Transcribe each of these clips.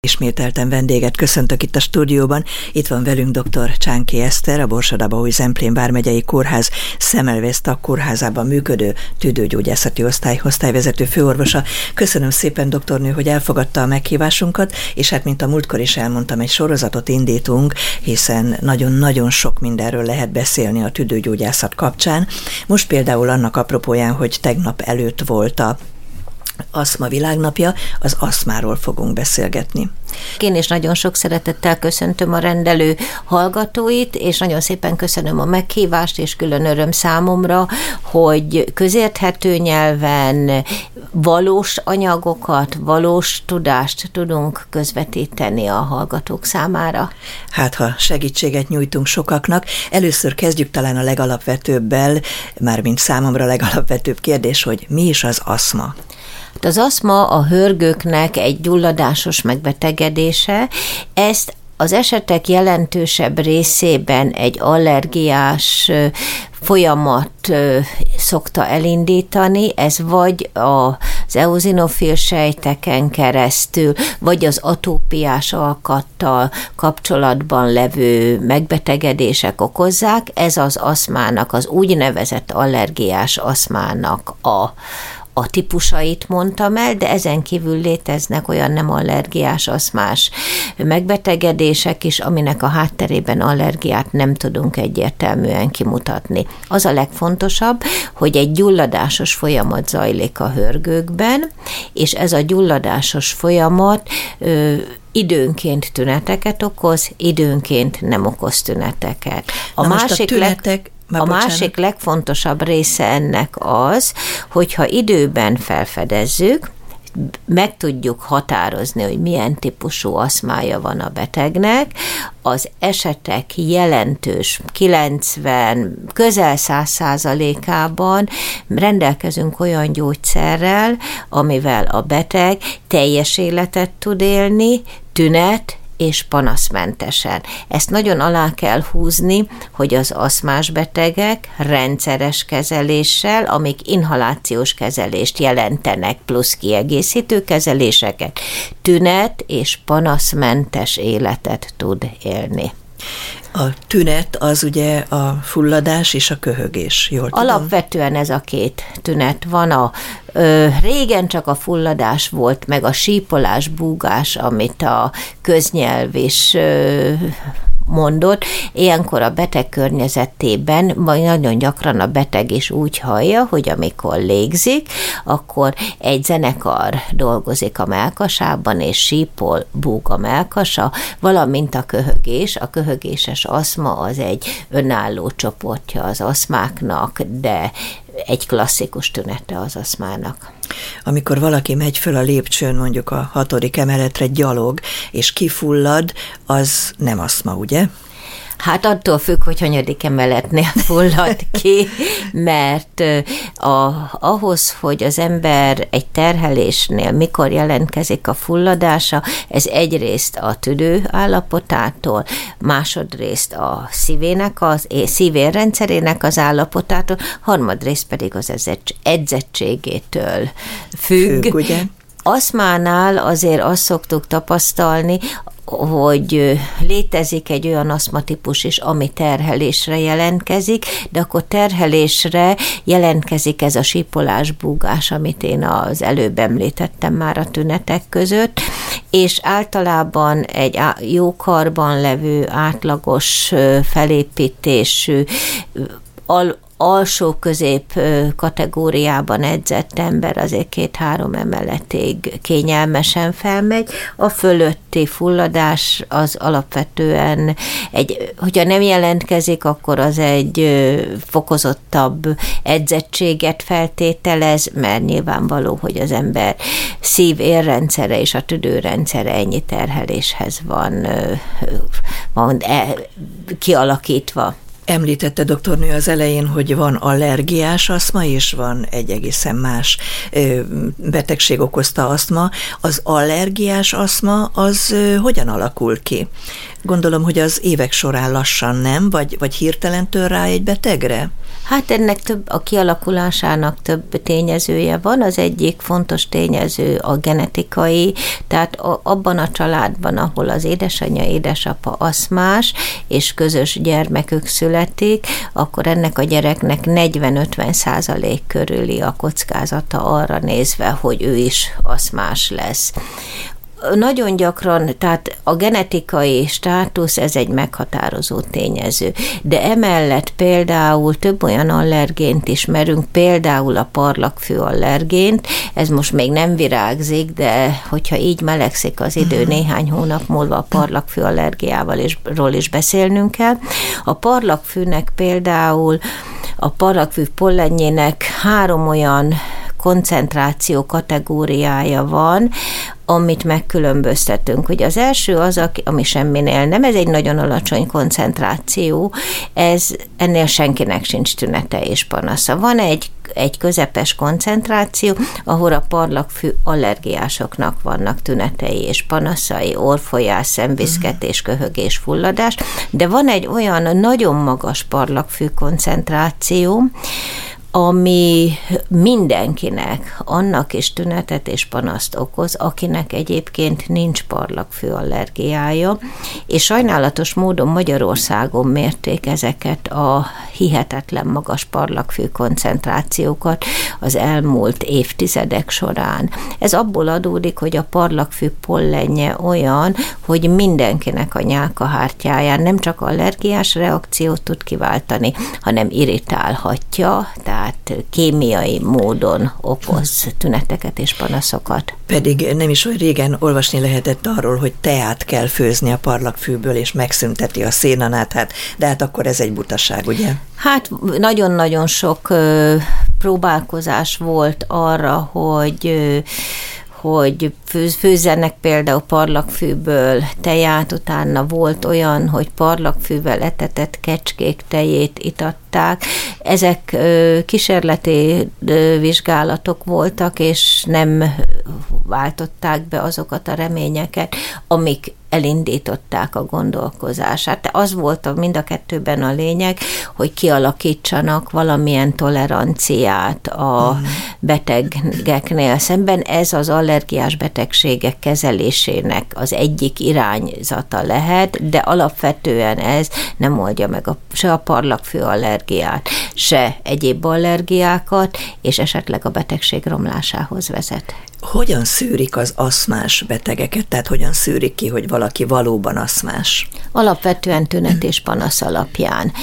Ismételten vendéget köszöntök itt a stúdióban. Itt van velünk dr. Csánki Eszter, a Borsod-Abaúj-Zemplén vármegyei kórház Semmelweis Tagkórházában működő tüdőgyógyászati osztályvezető főorvosa. Köszönöm szépen, doktornő, hogy elfogadta a meghívásunkat, és hát mint a múltkor is elmondtam, egy sorozatot indítunk, hiszen nagyon-nagyon sok mindenről lehet beszélni a tüdőgyógyászat kapcsán. Most például annak apropóján, hogy tegnap előtt volt a Aszma világnapja, az aszmáról fogunk beszélgetni. Én is nagyon sok szeretettel köszöntöm a rendelő hallgatóit, és nagyon szépen köszönöm a meghívást, és külön öröm számomra, hogy közérthető nyelven valós anyagokat, valós tudást tudunk közvetíteni a hallgatók számára. Hát, ha segítséget nyújtunk sokaknak, először kezdjük talán a legalapvetőbbel, mármint számomra a legalapvetőbb kérdés, hogy mi is az aszma? Az aszma a hörgőknek egy gyulladásos megbetegedése. Ezt az esetek jelentősebb részében egy allergiás folyamat szokta elindítani, ez vagy az eozinofil sejteken keresztül, vagy az atópiás alkattal kapcsolatban levő megbetegedések okozzák. Ez az aszmának, az úgynevezett allergiás aszmának a típusait mondtam el, de ezen kívül léteznek olyan nem allergiás aszmás megbetegedések is, aminek a hátterében allergiát nem tudunk egyértelműen kimutatni. Az a legfontosabb, hogy egy gyulladásos folyamat zajlik a hörgőkben, és ez a gyulladásos folyamat időnként tüneteket okoz, időnként nem okoz tüneteket. A másik legfontosabb része ennek az, hogyha időben felfedezzük, meg tudjuk határozni, hogy milyen típusú aszmája van a betegnek, az esetek jelentős 90, közel 100%-ában rendelkezünk olyan gyógyszerrel, amivel a beteg teljes életet tud élni, tünet és panaszmentesen. Ezt nagyon alá kell húzni, hogy az aszmás betegek rendszeres kezeléssel, amik inhalációs kezelést jelentenek, plusz kiegészítő kezeléseket, tünet és panaszmentes életet tud élni. A tünet az ugye a fulladás és a köhögés, jól tudom? Alapvetően ez a két tünet van. Régen csak a fulladás volt, meg a sípolás, búgás, amit a köznyelv is mondott. Ilyenkor a beteg környezetében nagyon gyakran a beteg is úgy hallja, hogy amikor légzik, akkor egy zenekar dolgozik a mellkasában, és sípol, búg a mellkasa, valamint a köhögés. A köhögéses aszma az egy önálló csoportja az aszmáknak, de egy klasszikus tünete az aszmának. Amikor valaki megy föl a lépcsőn, mondjuk a 6. emeletre gyalog, és kifullad, az nem aszma, ugye? Hát attól függ, hogy hanyadik emeletnél fullad ki, mert ahhoz, hogy az ember egy terhelésnél mikor jelentkezik a fulladása, ez egyrészt a tüdő állapotától, másodrészt a szívérrendszerének az állapotától, harmadrészt pedig az edzettségétől függ. Ugye? Aszmánál azért azt szoktuk tapasztalni, hogy létezik egy olyan aszmatípus is, ami terhelésre jelentkezik, de akkor terhelésre jelentkezik ez a sípolás, búgás, amit én az előbb említettem már a tünetek között, és általában egy jó karban levő, átlagos felépítésű, alsó-közép kategóriában edzett ember azért 2-3 emeletig kényelmesen felmegy. A fölötti fulladás az alapvetően hogyha nem jelentkezik, akkor az egy fokozottabb edzettséget feltételez, mert nyilvánvaló, hogy az ember szív-érrendszere és a tüdőrendszere ennyi terheléshez van kialakítva. Említette doktornő az elején, hogy van allergiás aszma, és van egy egészen más betegség okozta aszma. Az allergiás aszma az hogyan alakul ki? Gondolom, hogy az évek során lassan nem, vagy hirtelen tör rá egy betegre? Hát ennek a kialakulásának több tényezője van. Az egyik fontos tényező a genetikai, tehát abban a családban, ahol az édesanyja, édesapa aszmás, és közös gyermekük születik, akkor ennek a gyereknek 40-50% körüli a kockázata arra nézve, hogy ő is aszmás lesz. Nagyon gyakran, tehát a genetikai státusz, ez egy meghatározó tényező. De emellett például több olyan allergént ismerünk, például a parlagfű allergént, ez most még nem virágzik, de hogyha így melegszik az idő, néhány hónap múlva a parlagfű allergiával is beszélnünk kell. A parlagfűnek például, a parlagfű pollenjének 3 olyan koncentráció kategóriája van, amit megkülönböztetünk. Ugye az első az, ami semminél nem, ez egy nagyon alacsony koncentráció, ennél senkinek sincs tünete és panasza. Van egy közepes koncentráció, ahol a parlagfű allergiásoknak vannak tünetei és panaszai, orrfolyás, szemviszketés, köhögés, fulladás, de van egy olyan nagyon magas parlagfű koncentráció, ami mindenkinek annak is tünetet és panaszt okoz, akinek egyébként nincs parlagfű allergiája, és sajnálatos módon Magyarországon mérték ezeket a hihetetlen magas parlagfű koncentrációkat az elmúlt évtizedek során. Ez abból adódik, hogy a parlagfű pollenje olyan, hogy mindenkinek a nyálkahártyáján nem csak allergiás reakciót tud kiváltani, hanem irritálhatja, tehát kémiai módon okoz tüneteket és panaszokat. Pedig nem is olyan régen olvasni lehetett arról, hogy teát kell főzni a parlagfűből, és megszünteti a szénanát, de hát akkor ez egy butaság, ugye? Hát nagyon-nagyon sok próbálkozás volt arra, hogy főzzenek például parlagfűből teját, utána volt olyan, hogy parlagfűvel etetett kecskék tejét itatták. Ezek kísérleti vizsgálatok voltak, és nem váltották be azokat a reményeket, amik elindították a gondolkozását. Az volt mind a kettőben a lényeg, hogy kialakítsanak valamilyen toleranciát a betegeknél szemben. Ez az allergiás betegségek kezelésének az egyik irányzata lehet, de alapvetően ez nem oldja meg se a parlagfű allergiát, se egyéb allergiákat, és esetleg a betegség romlásához vezet. Hogyan szűrik az aszmás betegeket? Tehát hogyan szűrik ki, hogy valaki valóban aszmás? Alapvetően tünet és panasz alapján.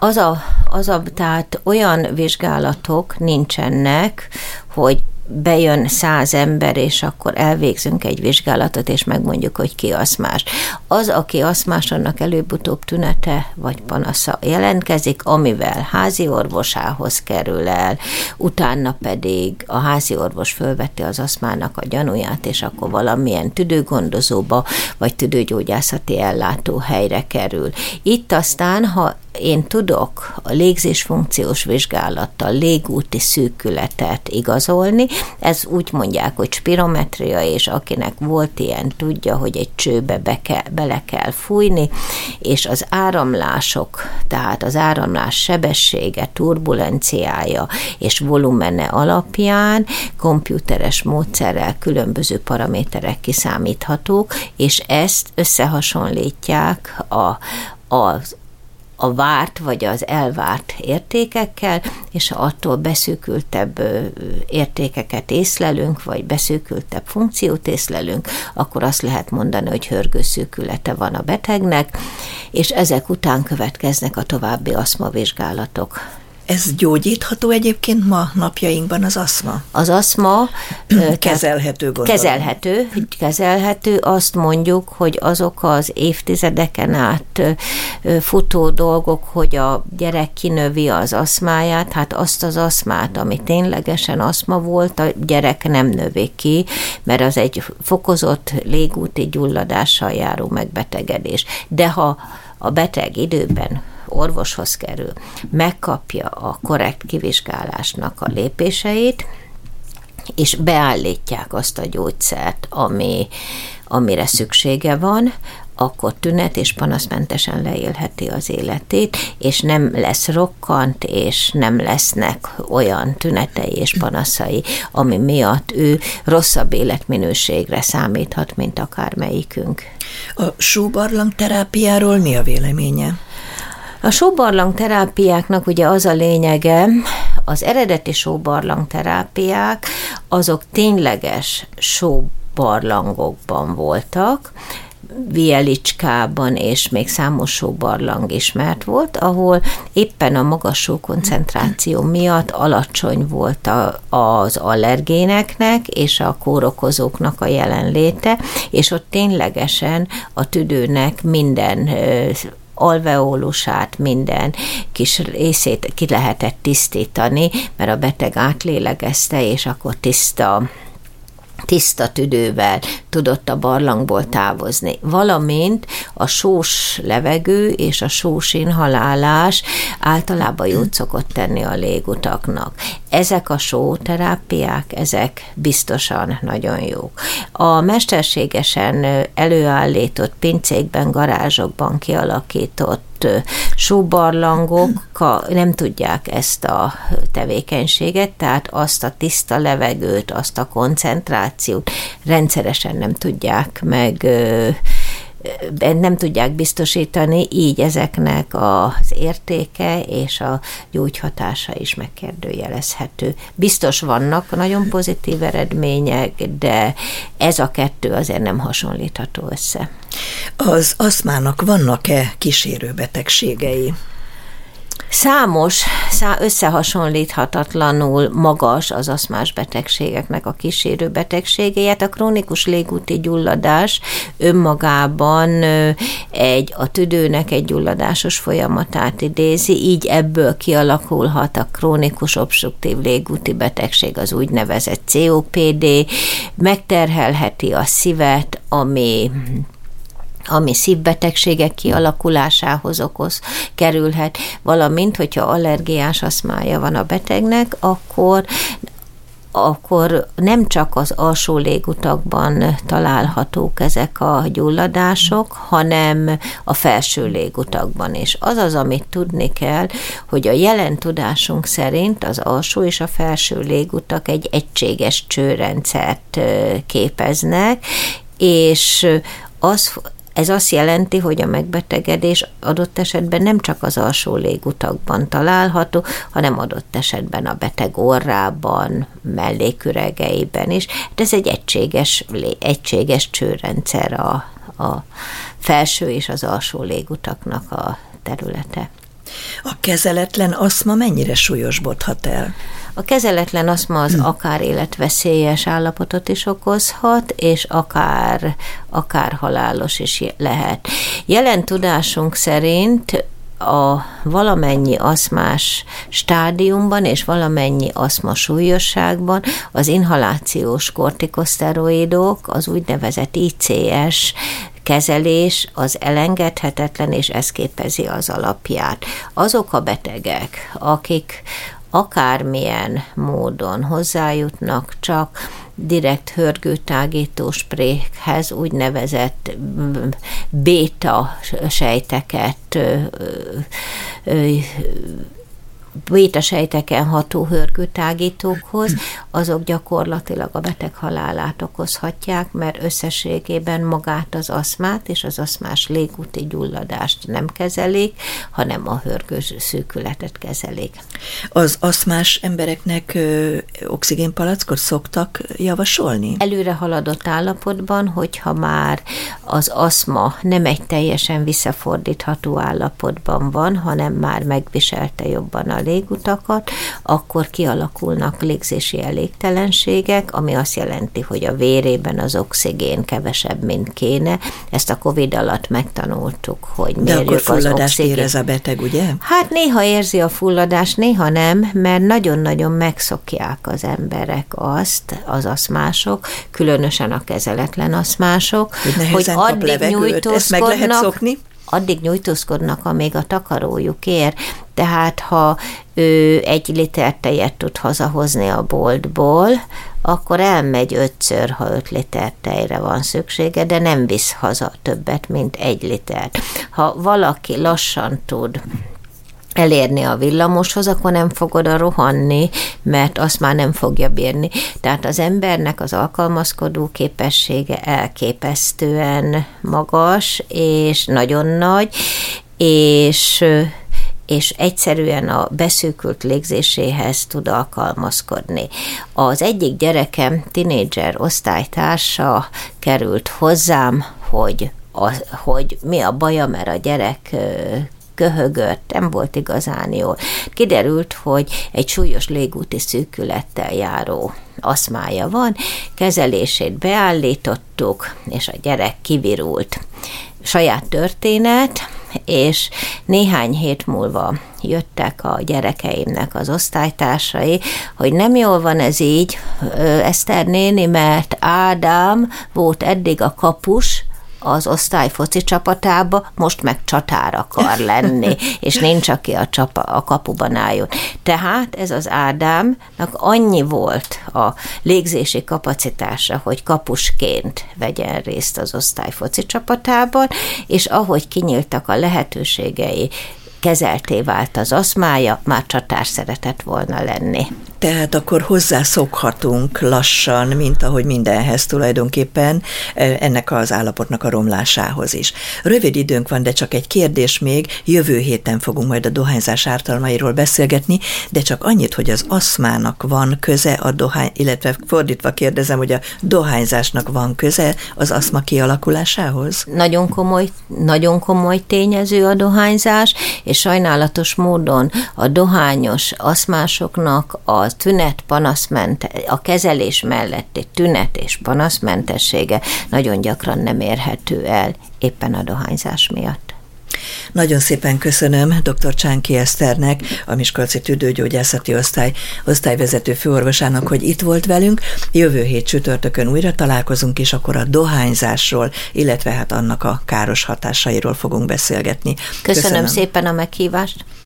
Tehát olyan vizsgálatok nincsenek, hogy bejön 100 ember, és akkor elvégzünk egy vizsgálatot, és megmondjuk, hogy ki aszmás. Az, aki aszmás, annak előbb-utóbb tünete vagy panasza jelentkezik, amivel házi orvosához kerül el, utána pedig a házi orvos fölveti az aszmának a gyanúját, és akkor valamilyen tüdőgondozóba, vagy tüdőgyógyászati ellátóhelyre kerül. Itt aztán, ha én tudok a légzésfunkciós vizsgálattal légúti szűkületet igazolni, ez úgy mondják, hogy spirometria, és akinek volt ilyen, tudja, hogy egy csőbe bele kell fújni, és az áramlások, tehát az áramlás sebessége, turbulenciája és volumene alapján komputeres módszerrel különböző paraméterek kiszámíthatók, és ezt összehasonlítják a várt vagy az elvárt értékekkel, és ha attól beszűkültebb értékeket észlelünk, vagy beszűkültebb funkciót észlelünk, akkor azt lehet mondani, hogy hörgőszűkülete van a betegnek, és ezek után következnek a további aszmavizsgálatok. Ez gyógyítható egyébként ma napjainkban az aszma? Az aszma kezelhető, gondolom. Kezelhető. Azt mondjuk, hogy azok az évtizedeken át futó dolgok, hogy a gyerek kinövi az aszmáját, hát azt az aszmát, ami ténylegesen aszma volt, a gyerek nem növi ki, mert az egy fokozott légúti gyulladással járó megbetegedés. De ha a beteg időben orvoshoz kerül, megkapja a korrekt kivizsgálásnak a lépéseit, és beállítják azt a gyógyszert, amire szüksége van, akkor tünet és panaszmentesen leélheti az életét, és nem lesz rokkant, és nem lesznek olyan tünetei és panaszai, ami miatt ő rosszabb életminőségre számíthat, mint akármelyikünk. A sóbarlang terápiáról mi a véleménye? A sóbarlang terápiáknak ugye az a lényege, az eredeti sóbarlang terápiák, azok tényleges sóbarlangokban voltak, Vielicskában és még számos sóbarlang ismert volt, ahol éppen a magas sókoncentráció miatt alacsony volt az allergéneknek és a kórokozóknak a jelenléte, és ott ténylegesen a tüdőnek minden alveolusát, minden kis részét ki lehetett tisztítani, mert a beteg átlélegezte, és akkor tiszta tüdővel tudott a barlangból távozni. Valamint a sós levegő és a sós inhalálás általában jót szokott tenni a légutaknak. Ezek a sóterápiák, ezek biztosan nagyon jók. A mesterségesen előállított pincékben, garázsokban kialakított sóbarlangok nem tudják ezt a tevékenységet, tehát azt a tiszta levegőt, azt a koncentrációt rendszeresen nem tudják biztosítani, így ezeknek az értéke és a gyógyhatása is megkérdőjelezhető. Biztos vannak nagyon pozitív eredmények, de ez a kettő azért nem hasonlítható össze. Az aszmának vannak-e kísérőbetegségei? Számos, összehasonlíthatatlanul magas az aszmás betegségeknek a kísérő betegségéjét. A krónikus légúti gyulladás önmagában a tüdőnek egy gyulladásos folyamatát idézi, így ebből kialakulhat a krónikus obstruktív légúti betegség, az úgynevezett COPD, megterhelheti a szívet, ami szívbetegségek kialakulásához kerülhet, valamint, hogyha allergiás aszmája van a betegnek, akkor nem csak az alsó légutakban találhatók ezek a gyulladások, hanem a felső légutakban is. Az, amit tudni kell, hogy a jelen tudásunk szerint az alsó és a felső légutak egy egységes csőrendszert képeznek, és ez azt jelenti, hogy a megbetegedés adott esetben nem csak az alsó légutakban található, hanem adott esetben a beteg orrában, melléküregeiben is. De ez egy egységes csőrendszer a felső és az alsó légutaknak a területe. A kezeletlen aszma mennyire súlyosbodhat el? A kezeletlen aszma az akár életveszélyes állapotot is okozhat, és akár halálos is lehet. Jelen tudásunk szerint a valamennyi aszmás stádiumban és valamennyi aszma súlyosságban az inhalációs kortikoszteroidok, az úgynevezett ICS kezelés az elengedhetetlen, és ez képezi az alapját. Azok a betegek, akik akármilyen módon hozzájutnak csak direkt hörgőtágító sprékhez, úgynevezett béta sejteket, béta-sejteken ható hörgőtágítókhoz, azok gyakorlatilag a beteg halálát okozhatják, mert összességében magát az aszmát és az aszmás légúti gyulladást nem kezelik, hanem a hörgőszűkületet kezelik. Az aszmás embereknek oxigénpalackot szoktak javasolni? Előre haladott állapotban, hogyha már az aszma nem egy teljesen visszafordítható állapotban van, hanem már megviselte jobban a légutakat, akkor kialakulnak légzési elégtelenségek, ami azt jelenti, hogy a vérében az oxigén kevesebb, mint kéne. Ezt a Covid alatt megtanultuk, hogy mérjük az oxigén. De akkor fulladást érez a beteg, ugye? Hát néha érzi a fulladást, néha nem, mert nagyon-nagyon megszokják az emberek azt, az aszmások, különösen a kezeletlen aszmások, hogy addig nyújtózkodnak. Ezt meg lehet szokni? addig nyújtózkodnak, amíg a takarójuk ér. Tehát ha ő 1 liter tejet tud hazahozni a boltból, akkor elmegy 5-ször, ha 5 liter tejre van szüksége, de nem visz haza többet, mint 1 litert. Ha valaki lassan tud elérni a villamoshoz, akkor nem fog oda rohanni, mert azt már nem fogja bírni. Tehát az embernek az alkalmazkodó képessége elképesztően magas, és nagyon nagy, és egyszerűen a beszűkült légzéséhez tud alkalmazkodni. Az egyik gyerekem, tinédzser osztálytársa került hozzám, hogy mi a baja, mert a gyerek köhögött, nem volt igazán jól. Kiderült, hogy egy súlyos légúti szűkülettel járó aszmája van, kezelését beállítottuk, és a gyerek kivirult. Saját történet, és néhány hét múlva jöttek a gyerekeimnek az osztálytársai, hogy nem jól van ez így, Eszter néni, mert Ádám volt eddig a kapus az osztály foci csapatába, most meg csatár akar lenni, és nincs, aki a kapuban álljon. Tehát ez az Ádámnak annyi volt a légzési kapacitása, hogy kapusként vegyen részt az osztály foci csapatában, és ahogy kinyíltak a lehetőségei, kezelté vált az aszmája, már csatár szeretett volna lenni. Tehát akkor hozzászokhatunk lassan, mint ahogy mindenhez tulajdonképpen, ennek az állapotnak a romlásához is. Rövid időnk van, de csak egy kérdés még. Jövő héten fogunk majd a dohányzás ártalmairól beszélgetni, de csak annyit, hogy az aszmának van köze a dohány, illetve fordítva kérdezem, hogy a dohányzásnak van köze az aszma kialakulásához? Nagyon komoly tényező a dohányzás, és sajnálatos módon a dohányos aszmásoknak a a kezelés melletti tünet és panaszmentessége nagyon gyakran nem érhető el éppen a dohányzás miatt. Nagyon szépen köszönöm dr. Csánki Eszternek, a Miskolci Tüdőgyógyászati Osztály osztályvezető főorvosának, hogy itt volt velünk. Jövő hét csütörtökön újra találkozunk, és akkor a dohányzásról, illetve hát annak a káros hatásairól fogunk beszélgetni. Köszönöm szépen a meghívást.